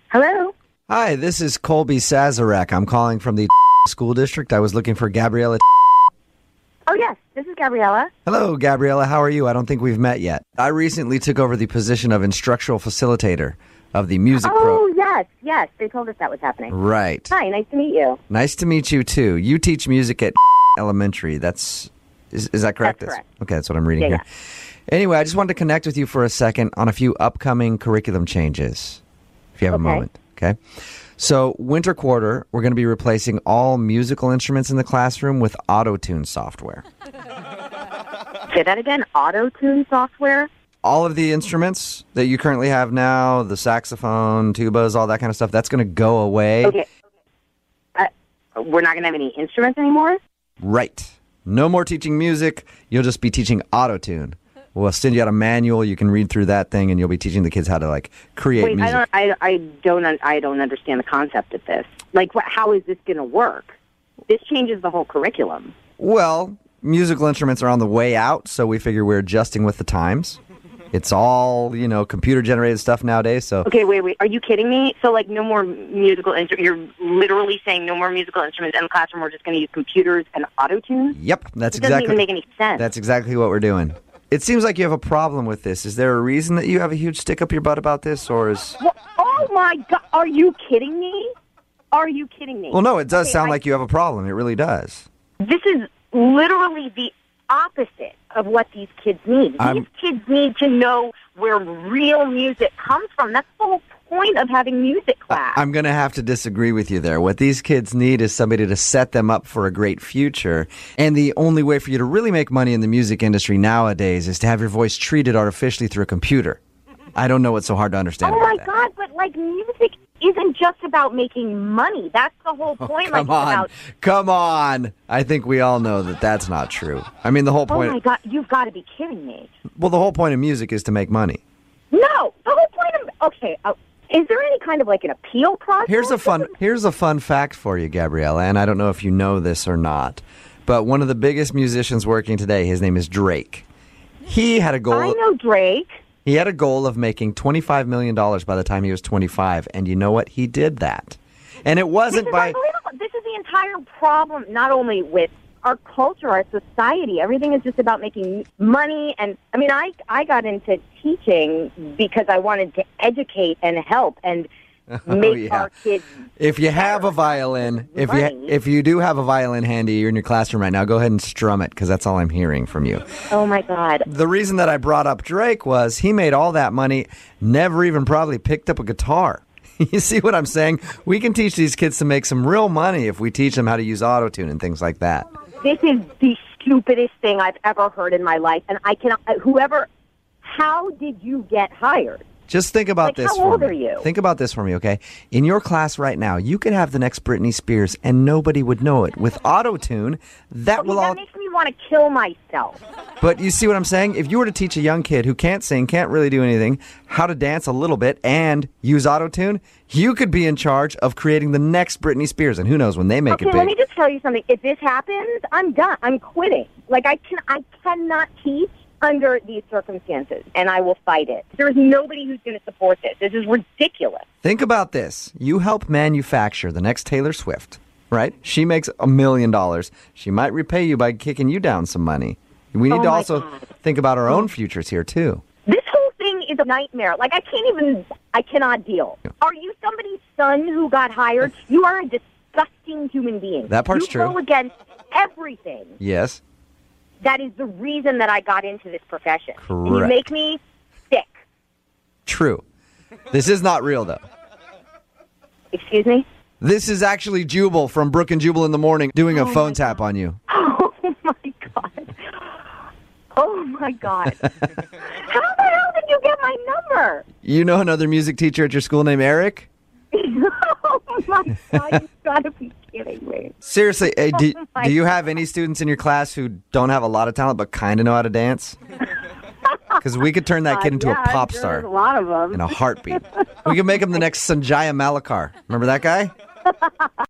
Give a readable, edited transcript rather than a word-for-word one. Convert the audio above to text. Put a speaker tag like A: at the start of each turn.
A: Hello?
B: Hi, this is Colby Sazarek. I'm calling from the school district. I was looking for Gabriella.
A: Oh, yes. This is Gabriella.
B: Hello, Gabriella. How are you? I don't think we've met yet. I recently took over the position of instructional facilitator of the music
A: Oh, yes. They told us that was happening.
B: Right.
A: Hi, nice to meet you.
B: Nice to meet you, too. You teach music at elementary. Is that correct?
A: That's correct.
B: Okay, that's what I'm reading here.
A: Yeah.
B: Anyway, I just wanted to connect with you for a second on a few upcoming curriculum changes, if you have a moment. Okay. So, winter quarter, we're going to be replacing all musical instruments in the classroom with auto-tune software.
A: Say that again. Auto-tune software?
B: All of the instruments that you currently have now, the saxophone, tubas, all that kind of stuff, that's going to go away.
A: Okay. We're not going to have any instruments anymore?
B: Right. No more teaching music. You'll just be teaching auto-tune. We'll send you out a manual. You can read through that thing, and you'll be teaching the kids how to create music.
A: I don't understand the concept of this. How is this going to work? This changes the whole curriculum.
B: Well, musical instruments are on the way out, so we figure we're adjusting with the times. It's all, computer-generated stuff nowadays. So
A: okay, wait. Are you kidding me? So, no more musical instruments. You're literally saying no more musical instruments in the classroom. We're just going to use computers and auto-tune?
B: Yep,
A: It doesn't even make any sense.
B: That's exactly what we're doing. It seems like you have a problem with this. Is there a reason that you have a huge stick up your butt about this, or is...
A: Well, oh, my God. Are you kidding me? Are you kidding me?
B: Well, no, it does sound like you have a problem. It really does.
A: This is literally the opposite of what these kids need. These kids need to know where real music comes from. That's the whole point of having music class.
B: I'm going to have to disagree with you there. What these kids need is somebody to set them up for a great future. And the only way for you to really make money in the music industry nowadays is to have your voice treated artificially through a computer. I don't know what's so hard to understand about that.
A: Oh, my God, but, music isn't just about making money. That's the whole point.
B: Come on. I think we all know that that's not true. I mean, the whole point...
A: Oh, my God, you've got to be kidding me.
B: Well, the whole point of music is to make money.
A: No, the whole point of... Okay, is there any kind of an appeal process?
B: Here's a fun fact for you, Gabriella, and I don't know if you know this or not, but one of the biggest musicians working today, his name is Drake. He had a goal...
A: I know Drake.
B: He had a goal of making $25 million by the time he was 25, and you know what? He did that. And it wasn't
A: This is the entire problem, not only with our culture, our society. Everything is just about making money. And, I got into teaching because I wanted to educate and help and make our kids...
B: If you have a violin, if you do have a violin handy, you're in your classroom right now, go ahead and strum it, because that's all I'm hearing from you.
A: Oh, my God.
B: The reason that I brought up Drake was he made all that money, never even probably picked up a guitar. You see what I'm saying? We can teach these kids to make some real money if we teach them how to use auto-tune and things like that.
A: This is the stupidest thing I've ever heard in my life, and I cannot... How did you get hired?
B: Just think about this for me.
A: How old are you?
B: Think about this for me, okay? In your class right now, you could have the next Britney Spears and nobody would know it. With auto-tune, that
A: makes me want to kill myself.
B: But you see what I'm saying? If you were to teach a young kid who can't sing, can't really do anything, how to dance a little bit and use auto-tune, you could be in charge of creating the next Britney Spears. And who knows, when they make it big.
A: Okay, let me just tell you something. If this happens, I'm done. I'm quitting. I cannot teach under these circumstances, and I will fight it. There's nobody who's going to support this. This is ridiculous.
B: Think about this. You help manufacture the next Taylor Swift, right? She makes $1 million. She might repay you by kicking you down some money. We need to also think about our own futures here, too.
A: This whole thing is a nightmare. I cannot deal. Are you somebody's son who got hired? You are a disgusting human being.
B: That part's true.
A: You go against everything.
B: Yes.
A: That is the reason that I got into this profession.
B: Correct.
A: And you make me sick.
B: True. This is not real, though.
A: Excuse me?
B: This is actually Jubal from Brook and Jubal in the Morning doing a phone tap on you.
A: Oh, my God. Oh, my God. How the hell did you get my number?
B: You know another music teacher at your school named Eric?
A: Oh, my God. You've got to be kidding me.
B: Seriously, do you have any students in your class who don't have a lot of talent but kind of know how to dance? Because we could turn that kid into a pop star.
A: There's a lot of them.
B: In a heartbeat. We could make him the next Sanjaya Malakar. Remember that guy?